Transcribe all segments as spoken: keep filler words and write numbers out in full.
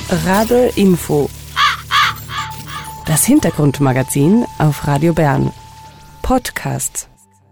Rabe Info. Das Hintergrundmagazin auf Radio Bern. Podcast.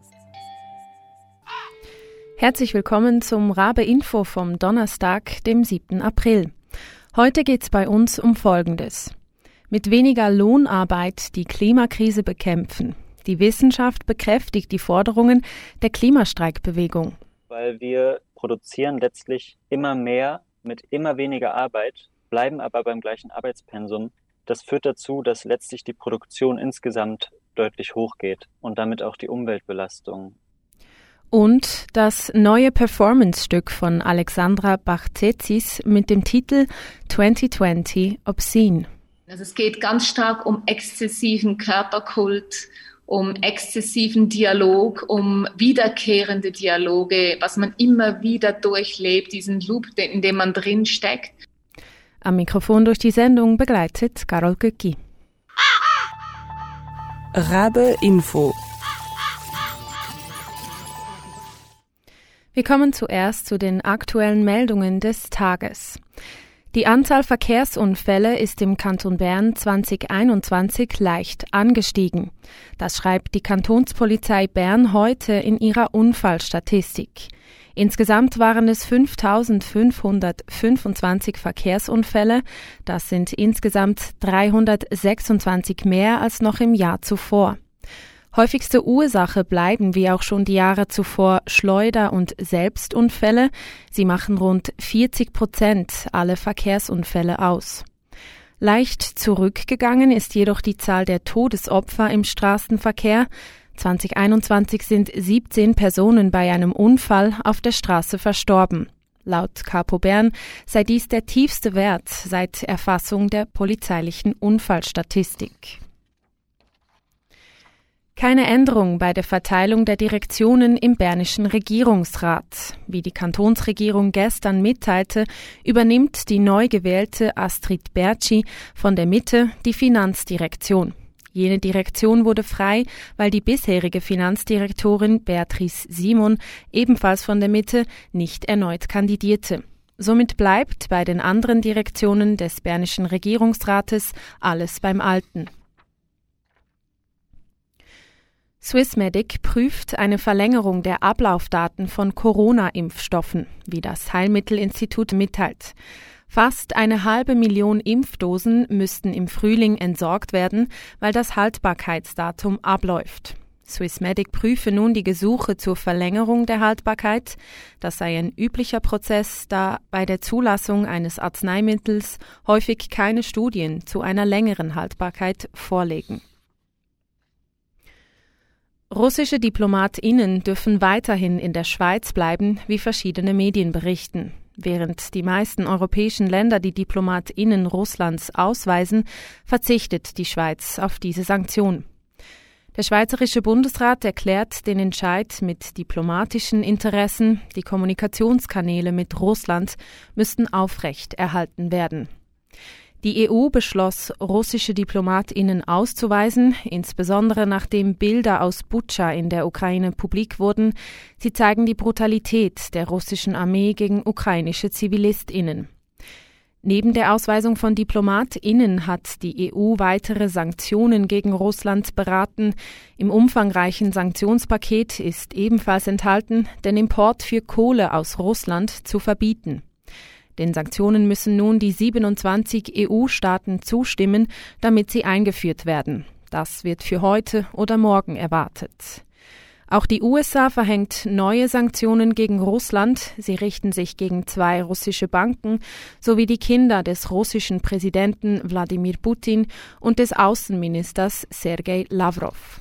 Herzlich willkommen zum Rabe Info vom Donnerstag, dem siebten April. Heute geht's bei uns um Folgendes. Mit weniger Lohnarbeit die Klimakrise bekämpfen. Die Wissenschaft bekräftigt die Forderungen der Klimastreikbewegung. Weil wir produzieren letztlich immer mehr mit immer weniger Arbeit, bleiben aber beim gleichen Arbeitspensum. Das führt dazu, dass letztlich die Produktion insgesamt deutlich hochgeht und damit auch die Umweltbelastung. Und das neue Performance-Stück von Alexandra Barthetsis mit dem Titel zwanzig zwanzig Obscene. Also es geht ganz stark um exzessiven Körperkult, um exzessiven Dialog, um wiederkehrende Dialoge, was man immer wieder durchlebt, diesen Loop, in dem man drin steckt. Am Mikrofon durch die Sendung begleitet Carol Göcki. Rabe Info. Wir kommen zuerst zu den aktuellen Meldungen des Tages. Die Anzahl Verkehrsunfälle ist im Kanton Bern zwanzig einundzwanzig leicht angestiegen. Das schreibt die Kantonspolizei Bern heute in ihrer Unfallstatistik. Insgesamt waren es fünftausendfünfhundertfünfundzwanzig Verkehrsunfälle. Das sind insgesamt dreihundertsechsundzwanzig mehr als noch im Jahr zuvor. Häufigste Ursache bleiben, wie auch schon die Jahre zuvor, Schleuder- und Selbstunfälle. Sie machen rund vierzig Prozent aller Verkehrsunfälle aus. Leicht zurückgegangen ist jedoch die Zahl der Todesopfer im Straßenverkehr. zwanzig einundzwanzig sind siebzehn Personen bei einem Unfall auf der Straße verstorben. Laut Kapo Bern sei dies der tiefste Wert seit Erfassung der polizeilichen Unfallstatistik. Keine Änderung bei der Verteilung der Direktionen im Bernischen Regierungsrat. Wie die Kantonsregierung gestern mitteilte, übernimmt die neu gewählte Astrid Bertschi von der Mitte die Finanzdirektion. Jene Direktion wurde frei, weil die bisherige Finanzdirektorin Beatrice Simon, ebenfalls von der Mitte, nicht erneut kandidierte. Somit bleibt bei den anderen Direktionen des Bernischen Regierungsrates alles beim Alten. Swissmedic prüft eine Verlängerung der Ablaufdaten von Corona-Impfstoffen, wie das Heilmittelinstitut mitteilt. Fast eine halbe Million Impfdosen müssten im Frühling entsorgt werden, weil das Haltbarkeitsdatum abläuft. Swissmedic prüfe nun die Gesuche zur Verlängerung der Haltbarkeit. Das sei ein üblicher Prozess, da bei der Zulassung eines Arzneimittels häufig keine Studien zu einer längeren Haltbarkeit vorliegen. Russische DiplomatInnen dürfen weiterhin in der Schweiz bleiben, wie verschiedene Medien berichten. Während die meisten europäischen Länder die DiplomatInnen Russlands ausweisen, verzichtet die Schweiz auf diese Sanktion. Der Schweizerische Bundesrat erklärt den Entscheid mit diplomatischen Interessen. Die Kommunikationskanäle mit Russland müssten aufrecht erhalten werden. Die E U beschloss, russische DiplomatInnen auszuweisen, insbesondere nachdem Bilder aus Butscha in der Ukraine publik wurden. Sie zeigen die Brutalität der russischen Armee gegen ukrainische ZivilistInnen. Neben der Ausweisung von DiplomatInnen hat die E U weitere Sanktionen gegen Russland beraten. Im umfangreichen Sanktionspaket ist ebenfalls enthalten, den Import für Kohle aus Russland zu verbieten. Den Sanktionen müssen nun die siebenundzwanzig E U-Staaten zustimmen, damit sie eingeführt werden. Das wird für heute oder morgen erwartet. Auch die U S A verhängt neue Sanktionen gegen Russland. Sie richten sich gegen zwei russische Banken sowie die Kinder des russischen Präsidenten Wladimir Putin und des Außenministers Sergei Lavrov.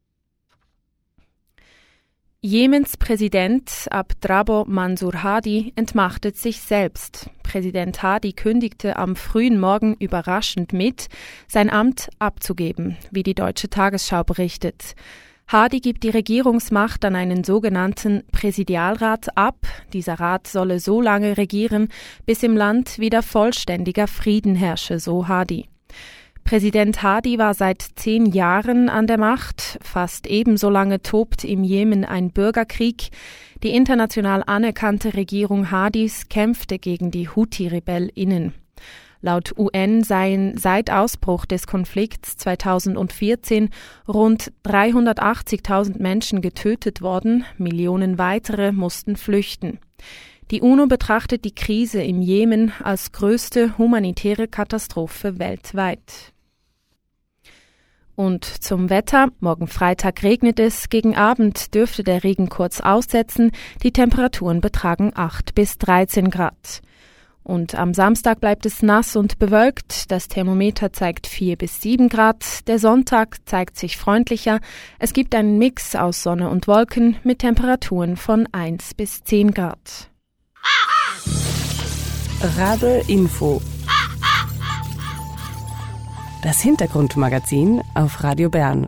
Jemens Präsident Abdrabbo Mansur Hadi entmachtet sich selbst. Präsident Hadi kündigte am frühen Morgen überraschend mit, sein Amt abzugeben, wie die Deutsche Tagesschau berichtet. Hadi gibt die Regierungsmacht an einen sogenannten Präsidialrat ab. Dieser Rat solle so lange regieren, bis im Land wieder vollständiger Frieden herrsche, so Hadi. Präsident Hadi war seit zehn Jahren an der Macht. Fast ebenso lange tobt im Jemen ein Bürgerkrieg. Die international anerkannte Regierung Hadis kämpfte gegen die Houthi-RebellInnen. Laut U N seien seit Ausbruch des Konflikts zweitausendvierzehn rund dreihundertachtzigtausend Menschen getötet worden, Millionen weitere mussten flüchten. Die UNO betrachtet die Krise im Jemen als größte humanitäre Katastrophe weltweit. Und zum Wetter. Morgen Freitag regnet es, gegen Abend dürfte der Regen kurz aussetzen, die Temperaturen betragen acht bis dreizehn Grad. Und am Samstag bleibt es nass und bewölkt, das Thermometer zeigt vier bis sieben Grad, der Sonntag zeigt sich freundlicher, es gibt einen Mix aus Sonne und Wolken mit Temperaturen von eins bis zehn Grad. Rabe Info. Das Hintergrundmagazin auf Radio Bern.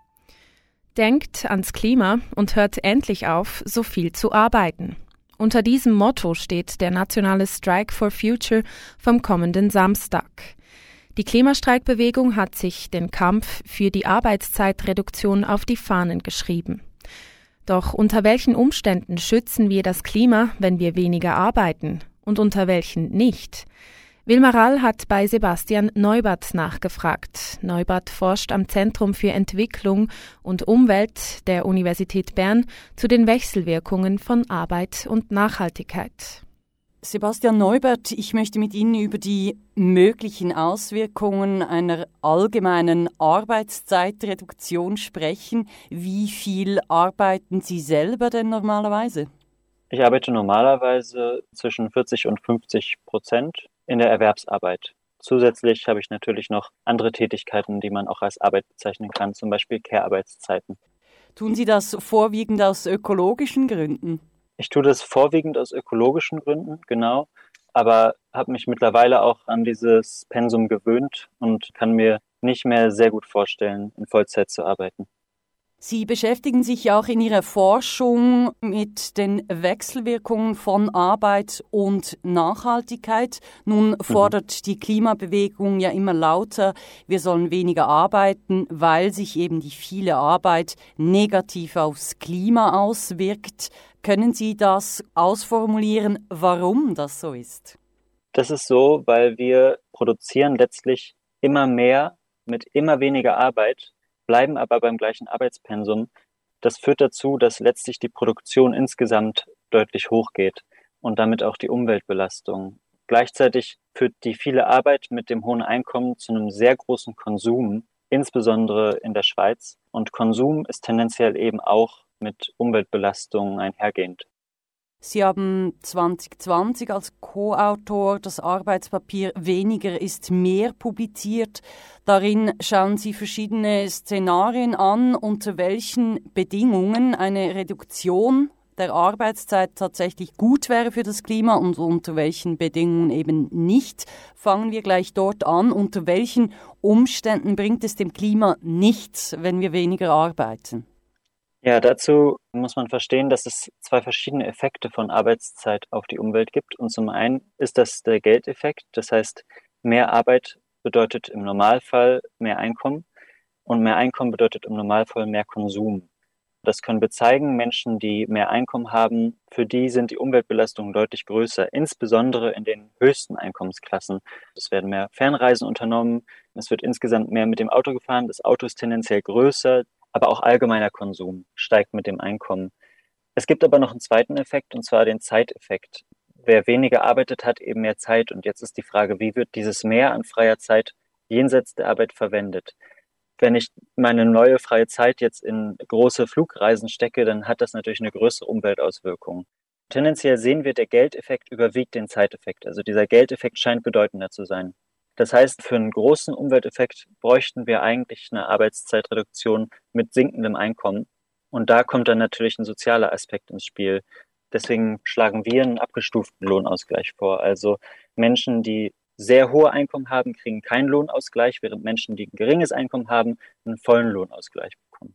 Denkt ans Klima und hört endlich auf, so viel zu arbeiten. Unter diesem Motto steht der nationale Strike for Future vom kommenden Samstag. Die Klimastreikbewegung hat sich den Kampf für die Arbeitszeitreduktion auf die Fahnen geschrieben. Doch unter welchen Umständen schützen wir das Klima, wenn wir weniger arbeiten? Und unter welchen nicht? Wilma Rall hat bei Sebastian Neubert nachgefragt. Neubert forscht am Zentrum für Entwicklung und Umwelt der Universität Bern zu den Wechselwirkungen von Arbeit und Nachhaltigkeit. Sebastian Neubert, ich möchte mit Ihnen über die möglichen Auswirkungen einer allgemeinen Arbeitszeitreduktion sprechen. Wie viel arbeiten Sie selber denn normalerweise? Ich arbeite normalerweise zwischen vierzig und fünfzig Prozent in der Erwerbsarbeit. Zusätzlich habe ich natürlich noch andere Tätigkeiten, die man auch als Arbeit bezeichnen kann, zum Beispiel Care-Arbeitszeiten. Tun Sie das vorwiegend aus ökologischen Gründen? Ich tue das vorwiegend aus ökologischen Gründen, genau, aber habe mich mittlerweile auch an dieses Pensum gewöhnt und kann mir nicht mehr sehr gut vorstellen, in Vollzeit zu arbeiten. Sie beschäftigen sich auch in Ihrer Forschung mit den Wechselwirkungen von Arbeit und Nachhaltigkeit. Nun fordert mhm. die Klimabewegung ja immer lauter, wir sollen weniger arbeiten, weil sich eben die viele Arbeit negativ aufs Klima auswirkt. Können Sie das ausformulieren, warum das so ist? Das ist so, weil wir produzieren letztlich immer mehr mit immer weniger Arbeit, bleiben aber beim gleichen Arbeitspensum. Das führt dazu, dass letztlich die Produktion insgesamt deutlich hochgeht und damit auch die Umweltbelastung. Gleichzeitig führt die viele Arbeit mit dem hohen Einkommen zu einem sehr großen Konsum, insbesondere in der Schweiz. Und Konsum ist tendenziell eben auch mit Umweltbelastungen einhergehend. Sie haben zwanzig zwanzig als Co-Autor das Arbeitspapier Weniger ist mehr publiziert. Darin schauen Sie verschiedene Szenarien an, unter welchen Bedingungen eine Reduktion der Arbeitszeit tatsächlich gut wäre für das Klima und unter welchen Bedingungen eben nicht. Fangen wir gleich dort an. Unter welchen Umständen bringt es dem Klima nichts, wenn wir weniger arbeiten? Ja, dazu muss man verstehen, dass es zwei verschiedene Effekte von Arbeitszeit auf die Umwelt gibt. Und zum einen ist das der Geldeffekt. Das heißt, mehr Arbeit bedeutet im Normalfall mehr Einkommen und mehr Einkommen bedeutet im Normalfall mehr Konsum. Das können wir zeigen. Menschen, die mehr Einkommen haben, für die sind die Umweltbelastungen deutlich größer, insbesondere in den höchsten Einkommensklassen. Es werden mehr Fernreisen unternommen, es wird insgesamt mehr mit dem Auto gefahren, das Auto ist tendenziell größer, aber auch allgemeiner Konsum steigt mit dem Einkommen. Es gibt aber noch einen zweiten Effekt, und zwar den Zeiteffekt. Wer weniger arbeitet, hat eben mehr Zeit. Und jetzt ist die Frage, wie wird dieses Mehr an freier Zeit jenseits der Arbeit verwendet? Wenn ich meine neue freie Zeit jetzt in große Flugreisen stecke, dann hat das natürlich eine größere Umweltauswirkung. Tendenziell sehen wir, der Geldeffekt überwiegt den Zeiteffekt. Also dieser Geldeffekt scheint bedeutender zu sein. Das heißt, für einen großen Umwelteffekt bräuchten wir eigentlich eine Arbeitszeitreduktion mit sinkendem Einkommen. Und da kommt dann natürlich ein sozialer Aspekt ins Spiel. Deswegen schlagen wir einen abgestuften Lohnausgleich vor. Also Menschen, die sehr hohe Einkommen haben, kriegen keinen Lohnausgleich, während Menschen, die ein geringes Einkommen haben, einen vollen Lohnausgleich bekommen.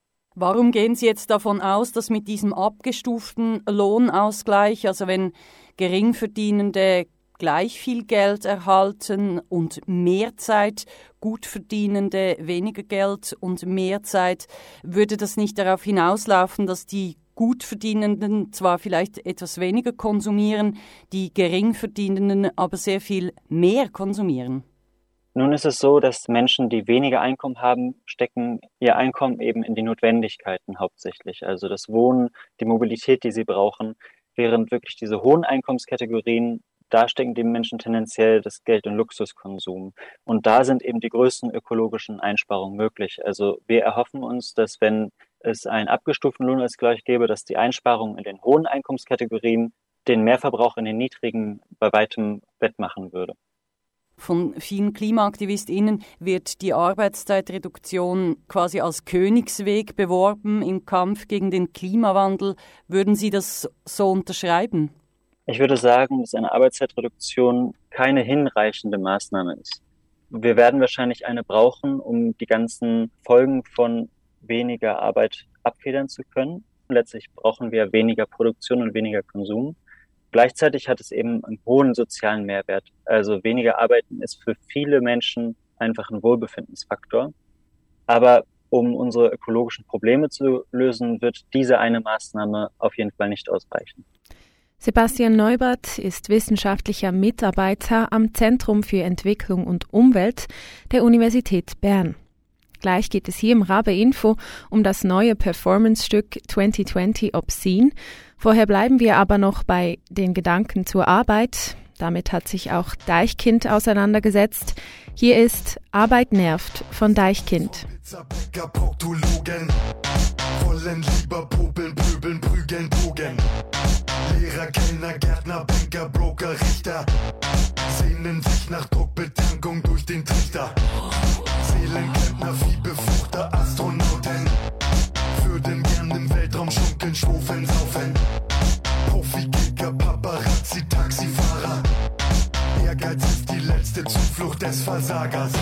Warum gehen Sie jetzt davon aus, dass mit diesem abgestuften Lohnausgleich, also wenn Geringverdienende gleich viel Geld erhalten und mehr Zeit, Gutverdienende weniger Geld und mehr Zeit, würde das nicht darauf hinauslaufen, dass die Gutverdienenden zwar vielleicht etwas weniger konsumieren, die Geringverdienenden aber sehr viel mehr konsumieren? Nun ist es so, dass Menschen, die weniger Einkommen haben, stecken ihr Einkommen eben in die Notwendigkeiten hauptsächlich. Also das Wohnen, die Mobilität, die sie brauchen, während wirklich diese hohen Einkommenskategorien, da stecken die Menschen tendenziell das Geld in Luxuskonsum. Und da sind eben die größten ökologischen Einsparungen möglich. Also wir erhoffen uns, dass wenn es einen abgestuften Lohnausgleich gäbe, dass die Einsparungen in den hohen Einkommenskategorien den Mehrverbrauch in den niedrigen bei weitem wettmachen würde. Von vielen KlimaaktivistInnen wird die Arbeitszeitreduktion quasi als Königsweg beworben im Kampf gegen den Klimawandel. Würden Sie das so unterschreiben? Ich würde sagen, dass eine Arbeitszeitreduktion keine hinreichende Maßnahme ist. Wir werden wahrscheinlich eine brauchen, um die ganzen Folgen von weniger Arbeit abfedern zu können. Letztlich brauchen wir weniger Produktion und weniger Konsum. Gleichzeitig hat es eben einen hohen sozialen Mehrwert. Also weniger Arbeiten ist für viele Menschen einfach ein Wohlbefindensfaktor. Aber um unsere ökologischen Probleme zu lösen, wird diese eine Maßnahme auf jeden Fall nicht ausreichen. Sebastian Neubert ist wissenschaftlicher Mitarbeiter am Zentrum für Entwicklung und Umwelt der Universität Bern. Gleich geht es hier im Rabe Info um das neue Performance-Stück zwanzig zwanzig Obscene. Vorher bleiben wir aber noch bei den Gedanken zur Arbeit. Damit hat sich auch Deichkind auseinandergesetzt. Hier ist Arbeit nervt von Deichkind. Wollen lieber popeln, pöbeln, prügeln, bogen. Lehrer, Kellner, Gärtner, Banker, Broker, Richter sehnen sich nach Druckbetankung durch den Trichter. Seelenklempner, Viehbefruchter, Astronauten würden gern im Weltraum schunkeln, schwufeln, saufen. Profi-Kicker, Paparazzi, Taxifahrer. Ehrgeiz ist die letzte Zuflucht des Versagers.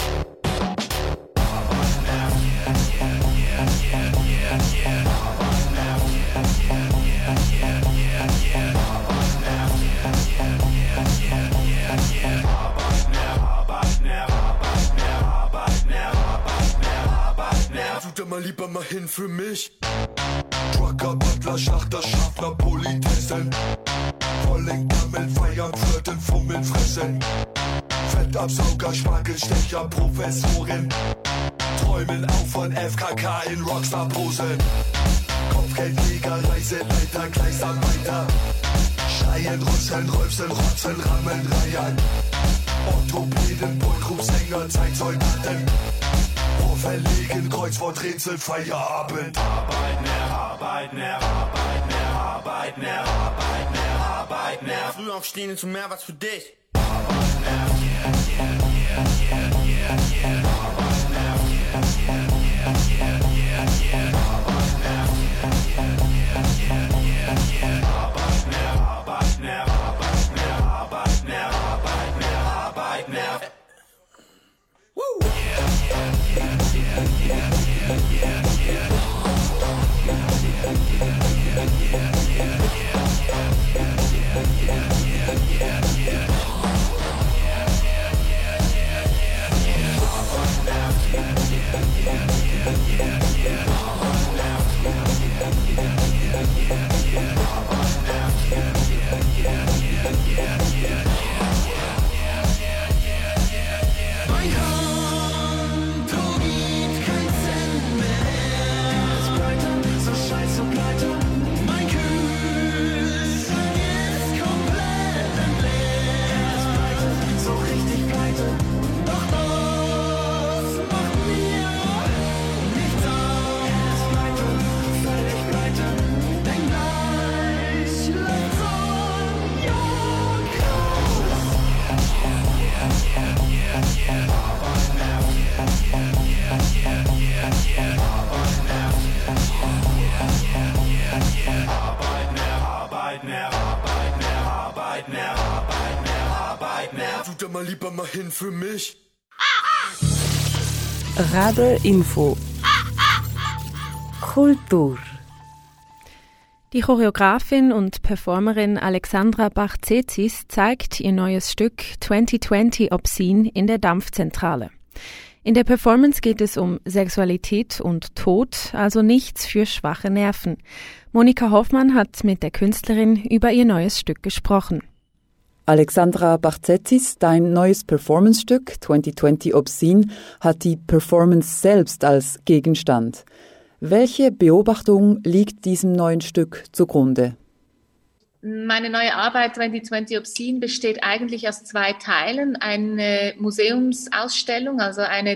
Mal lieber mal hin für mich. Trucker, Butler, Schachter, Schaffner, Politessen. Volling, Gammeln, feiern, flirten, fummeln, fressen. Fettabsauger, Spargelstecher, Professorin. Träumen auf von F K K in Rockstar-Posen. Kopfgeldjäger, Reiseleiter, Gleisarbeiter. Schreien, rüsseln, rülpsen, rotzen, rammeln, reiern. Orthopäden, Boygroup-Sänger, Zeitsoldaten. Verlegen, Kreuzworträtsel, Feierabend. Arbeit mehr, Arbeit mehr, Arbeit mehr, Arbeit mehr, Arbeit mehr, Arbeit mehr. Früh aufstehen ist mehr was für dich. Arbeit mehr, yeah, yeah, yeah, yeah, yeah, yeah. Arbeit mehr, yeah, yeah, yeah, yeah, yeah, yeah. Arbeit mehr, yeah, yeah, yeah, yeah, yeah. Arbeit mehr, Arbeit mehr, Arbeit mehr, Arbeit mehr, Arbeit mehr, Arbeit mehr. Woo! Yeah, yeah, yeah. Yeah, yeah, yeah, yeah. Mal lieber mal hin für mich. Rabe Info. Kultur. Die Choreografin und Performerin Alexandra Bach-Zezis zeigt ihr neues Stück zwanzig zwanzig Obscene in der Dampfzentrale. In der Performance geht es um Sexualität und Tod, also nichts für schwache Nerven. Monika Hoffmann hat mit der Künstlerin über ihr neues Stück gesprochen. Alexandra Barzetis, dein neues Performance-Stück zwanzig zwanzig Obscene hat die Performance selbst als Gegenstand. Welche Beobachtung liegt diesem neuen Stück zugrunde? Meine neue Arbeit zwanzig zwanzig Obscene besteht eigentlich aus zwei Teilen. Eine Museumsausstellung, also eine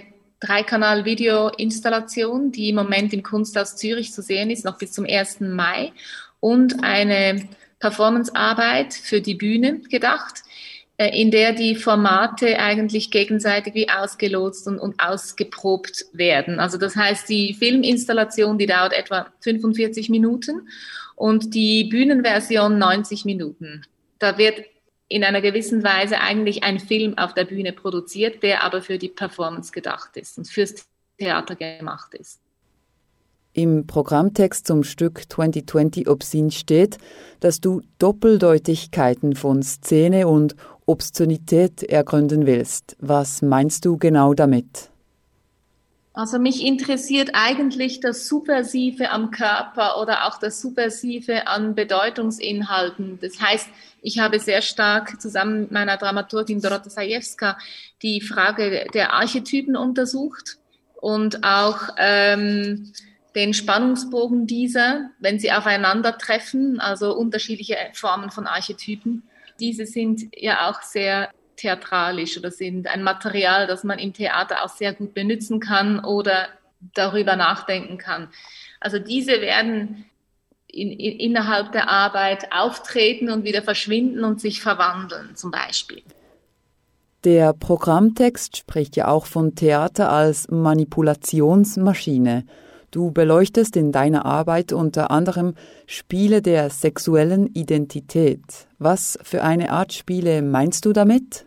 Dreikanal-Video-Installation, die im Moment im Kunsthaus Zürich zu sehen ist, noch bis zum ersten Mai. Und eine Performance-Arbeit für die Bühne gedacht, in der die Formate eigentlich gegenseitig wie ausgelotst und, und ausgeprobt werden. Also das heißt, die Filminstallation, die dauert etwa fünfundvierzig Minuten und die Bühnenversion neunzig Minuten. Da wird in einer gewissen Weise eigentlich ein Film auf der Bühne produziert, der aber für die Performance gedacht ist und fürs Theater gemacht ist. Im Programmtext zum Stück zwanzig zwanzig Obscene steht, dass du Doppeldeutigkeiten von Szene und Obszönität ergründen willst. Was meinst du genau damit? Also mich interessiert eigentlich das Subversive am Körper oder auch das Subversive an Bedeutungsinhalten. Das heißt, ich habe sehr stark zusammen mit meiner Dramaturgin Dorota Zajewska die Frage der Archetypen untersucht und auch ähm, den Spannungsbogen dieser, wenn sie aufeinandertreffen, also unterschiedliche Formen von Archetypen. Diese sind ja auch sehr theatralisch oder sind ein Material, das man im Theater auch sehr gut benutzen kann oder darüber nachdenken kann. Also diese werden in, in, innerhalb der Arbeit auftreten und wieder verschwinden und sich verwandeln, zum Beispiel. Der Programmtext spricht ja auch von Theater als Manipulationsmaschine. Du beleuchtest in deiner Arbeit unter anderem Spiele der sexuellen Identität. Was für eine Art Spiele meinst du damit?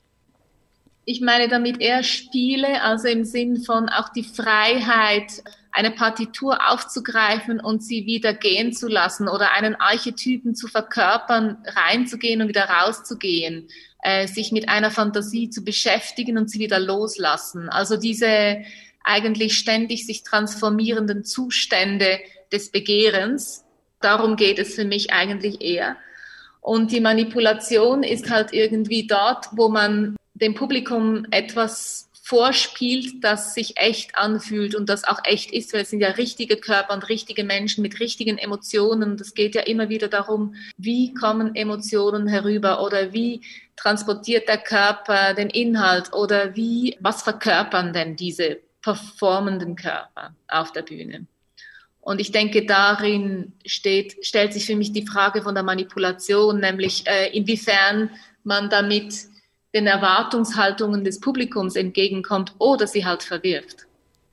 Ich meine damit eher Spiele, also im Sinn von auch die Freiheit, eine Partitur aufzugreifen und sie wieder gehen zu lassen oder einen Archetypen zu verkörpern, reinzugehen und wieder rauszugehen, äh, sich mit einer Fantasie zu beschäftigen und sie wieder loslassen. Also diese eigentlich ständig sich transformierenden Zustände des Begehrens. Darum geht es für mich eigentlich eher. Und die Manipulation ist halt irgendwie dort, wo man dem Publikum etwas vorspielt, das sich echt anfühlt und das auch echt ist, weil es sind ja richtige Körper und richtige Menschen mit richtigen Emotionen. Und es geht ja immer wieder darum, wie kommen Emotionen herüber oder wie transportiert der Körper den Inhalt oder wie, was verkörpern denn diese performenden Körper auf der Bühne. Und ich denke, darin steht, stellt sich für mich die Frage von der Manipulation, nämlich äh, inwiefern man damit den Erwartungshaltungen des Publikums entgegenkommt oder sie halt verwirft.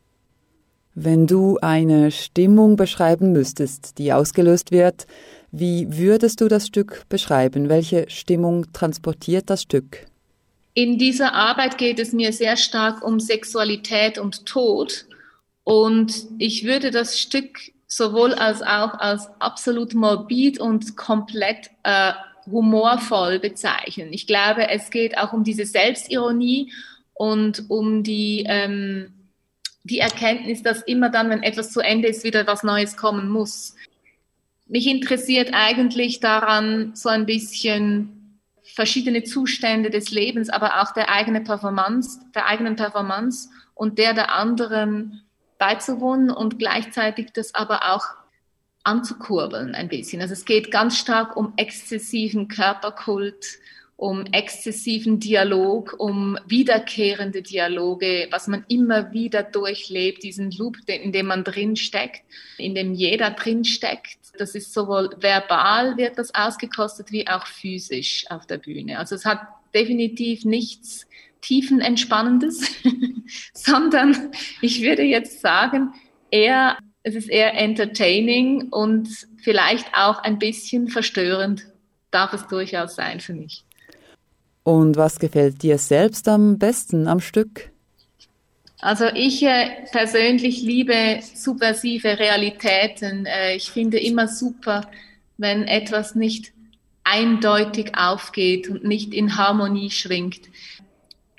Wenn du eine Stimmung beschreiben müsstest, die ausgelöst wird, wie würdest du das Stück beschreiben? Welche Stimmung transportiert das Stück? In dieser Arbeit geht es mir sehr stark um Sexualität und Tod und ich würde das Stück sowohl als auch als absolut morbid und komplett äh, humorvoll bezeichnen. Ich glaube, es geht auch um diese Selbstironie und um die, ähm, die Erkenntnis, dass immer dann, wenn etwas zu Ende ist, wieder was Neues kommen muss. Mich interessiert eigentlich daran so ein bisschen verschiedene Zustände des Lebens, aber auch der eigene Performance, der eigenen Performance und der der anderen beizuwohnen und gleichzeitig das aber auch anzukurbeln ein bisschen. Also es geht ganz stark um exzessiven Körperkult, um exzessiven Dialog, um wiederkehrende Dialoge, was man immer wieder durchlebt, diesen Loop, in dem man drin steckt, in dem jeder drin steckt. Das ist sowohl verbal wird das ausgekostet, wie auch physisch auf der Bühne. Also es hat definitiv nichts Tiefenentspannendes, sondern ich würde jetzt sagen, eher, es ist eher entertaining und vielleicht auch ein bisschen verstörend darf es durchaus sein für mich. Und was gefällt dir selbst am besten am Stück? Also ich äh, persönlich liebe subversive Realitäten. Äh, ich finde immer super, wenn etwas nicht eindeutig aufgeht und nicht in Harmonie schwingt.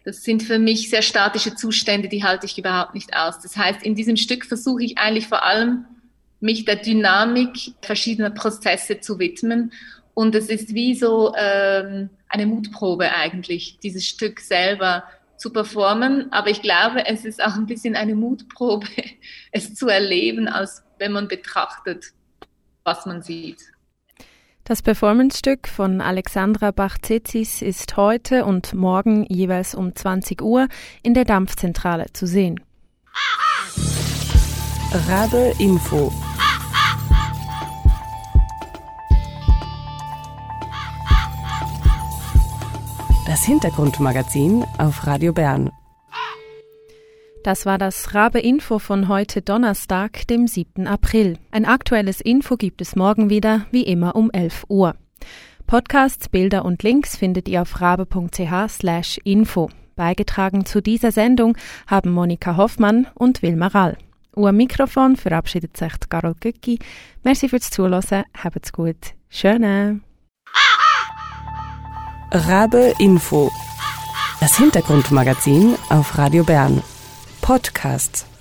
Das sind für mich sehr statische Zustände, die halte ich überhaupt nicht aus. Das heißt, in diesem Stück versuche ich eigentlich vor allem, mich der Dynamik verschiedener Prozesse zu widmen. Und es ist wie so ähm, eine Mutprobe eigentlich, dieses Stück selber zu performen. Aber ich glaube, es ist auch ein bisschen eine Mutprobe, es zu erleben, als wenn man betrachtet, was man sieht. Das Performance-Stück von Alexandra Bach-Tzetzis ist heute und morgen jeweils um zwanzig Uhr in der Dampfzentrale zu sehen. Rabe Info. Das Hintergrundmagazin auf Radio Bern. Das war das Rabe Info von heute Donnerstag, dem siebten April. Ein aktuelles Info gibt es morgen wieder, wie immer um elf Uhr. Podcasts, Bilder und Links findet ihr auf rabe.ch slash info. Beigetragen zu dieser Sendung haben Monika Hoffmann und Wilma Rall. Am Mikrofon verabschiedet sich Carol Göcki. Merci fürs Zuhören, habt's gut. Schöne. Rabe Info. Das Hintergrundmagazin auf Radio Bern. Podcasts.